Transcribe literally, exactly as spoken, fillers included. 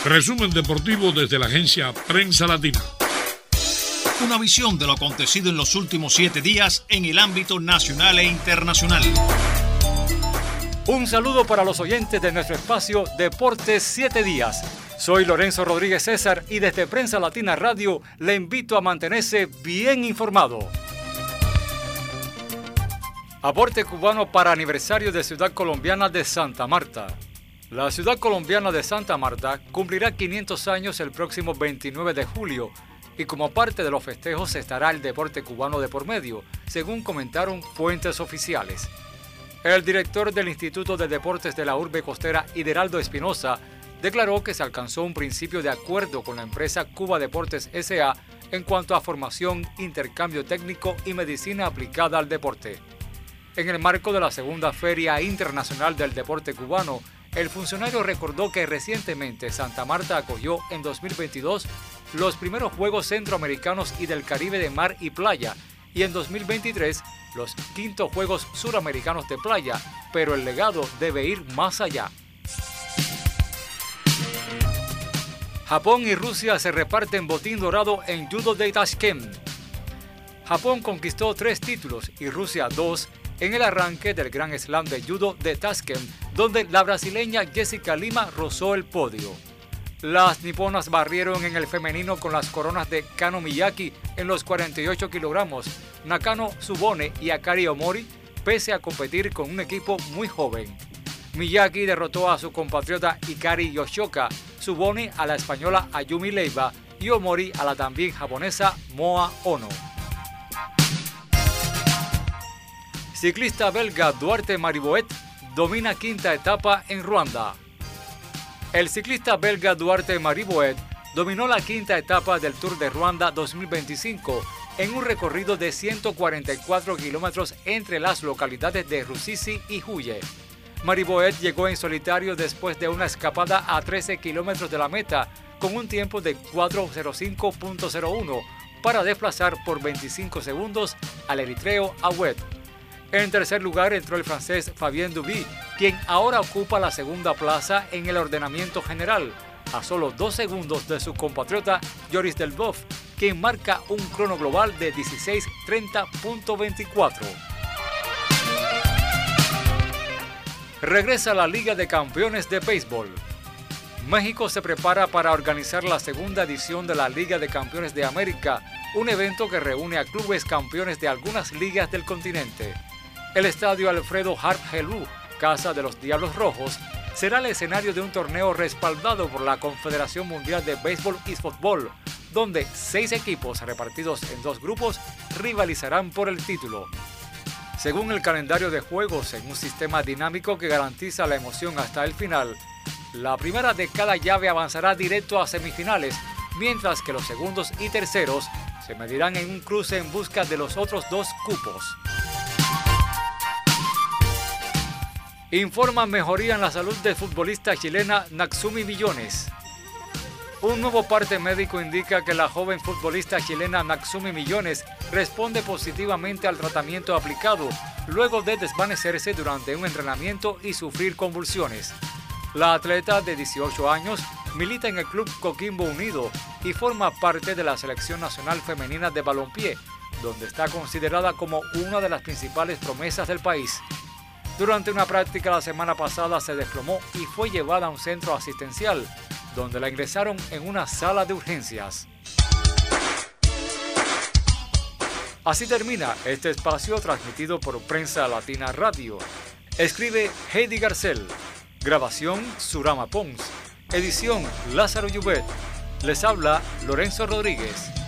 Resumen deportivo desde la agencia Prensa Latina. Una visión de lo acontecido en los últimos siete días en el ámbito nacional e internacional. Un saludo para los oyentes de nuestro espacio Deportes siete días. Soy Lorenzo Rodríguez César y desde Prensa Latina Radio le invito a mantenerse bien informado. Aporte cubano para aniversario de Ciudad Colombiana de Santa Marta. La Ciudad Colombiana de Santa Marta cumplirá quinientos años el próximo veintinueve de julio y como parte de los festejos estará el deporte cubano de por medio, según comentaron fuentes oficiales. El director del Instituto de Deportes de la Urbe Costera, Ideraldo Espinosa, declaró que se alcanzó un principio de acuerdo con la empresa Cuba Deportes S A en cuanto a formación, intercambio técnico y medicina aplicada al deporte. En el marco de la segunda Feria Internacional del Deporte Cubano, el funcionario recordó que recientemente Santa Marta acogió en dos mil veintidós los primeros Juegos Centroamericanos y del Caribe de Mar y Playa y en dos mil veintitrés los quintos Juegos Suramericanos de Playa, pero el legado debe ir más allá. Japón y Rusia se reparten botín dorado en Judo de Tashkent. Japón conquistó tres títulos y Rusia dos en el arranque del Gran Slam de Judo de Tashkent, donde la brasileña Jessica Lima rozó el podio. Las niponas barrieron en el femenino con las coronas de Kano Miyaki en los cuarenta y ocho kilogramos, Nakano Tsubone y Akari Omori, pese a competir con un equipo muy joven. Miyaki derrotó a su compatriota Hikari Yoshioka, Tsubone a la española Ayumi Leiva y Omori a la también japonesa Moa Ono. Ciclista belga Duarte Mariboet domina quinta etapa en Ruanda. El ciclista belga Duarte Mariboet dominó la quinta etapa del Tour de Ruanda dos mil veinticinco en un recorrido de ciento cuarenta y cuatro kilómetros entre las localidades de Rusizi y Huye. Mariboet llegó en solitario después de una escapada a trece kilómetros de la meta con un tiempo de cuatro cero cinco punto cero uno para desplazar por veinticinco segundos al eritreo Awed. En tercer lugar entró el francés Fabien Duby, quien ahora ocupa la segunda plaza en el ordenamiento general, a solo dos segundos de su compatriota Joris Delboeuf, quien marca un crono global de dieciséis treinta punto veinticuatro. Regresa la Liga de Campeones de Béisbol. México se prepara para organizar la segunda edición de la Liga de Campeones de América, un evento que reúne a clubes campeones de algunas ligas del continente. El estadio Alfredo Harp Helú, casa de los Diablos Rojos, será el escenario de un torneo respaldado por la Confederación Mundial de Béisbol y Fútbol, donde seis equipos repartidos en dos grupos rivalizarán por el título. Según el calendario de juegos en un sistema dinámico que garantiza la emoción hasta el final, la primera de cada llave avanzará directo a semifinales, mientras que los segundos y terceros se medirán en un cruce en busca de los otros dos cupos. Informa mejoría en la salud del futbolista chilena Natsumi Millones. Un nuevo parte médico indica que la joven futbolista chilena Natsumi Millones responde positivamente al tratamiento aplicado luego de desvanecerse durante un entrenamiento y sufrir convulsiones. La atleta de dieciocho años milita en el club Coquimbo Unido y forma parte de la selección nacional femenina de balompié, donde está considerada como una de las principales promesas del país. Durante una práctica la semana pasada se desplomó y fue llevada a un centro asistencial, donde la ingresaron en una sala de urgencias. Así termina este espacio transmitido por Prensa Latina Radio. Escribe Heidi Garcel. Grabación Surama Pons. Edición Lázaro Llubet. Les habla Lorenzo Rodríguez.